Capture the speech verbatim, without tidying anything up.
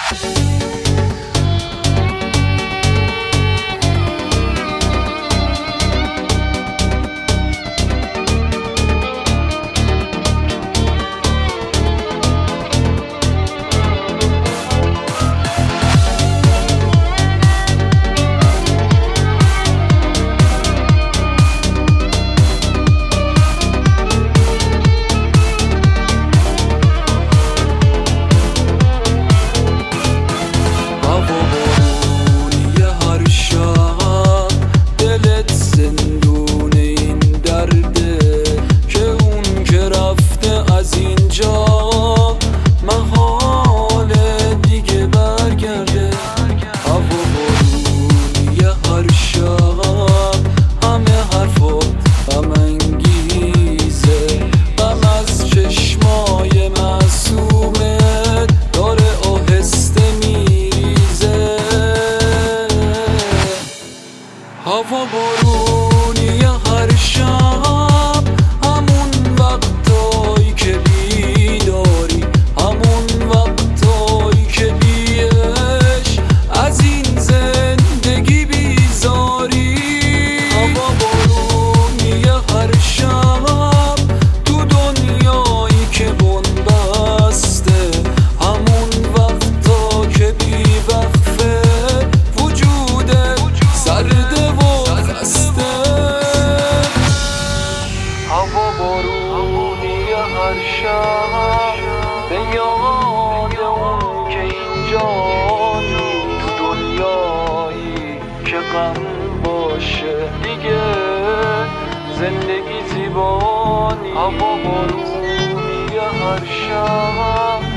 هوا بارونی هر شب، همون وقتایی که بیداری، همون وقتایی که بیش از این زندگی بیزاری. هوا بارونی هر شب تو دنیایی که بنبسته، همون وقتا که بی وقفه وجودت سرده و هوا بارونی هر شب به یاد اون که اینجا تو دنیایی که غم باشه دیگه زندگی زیبا نیست. هوا بارونی هر شب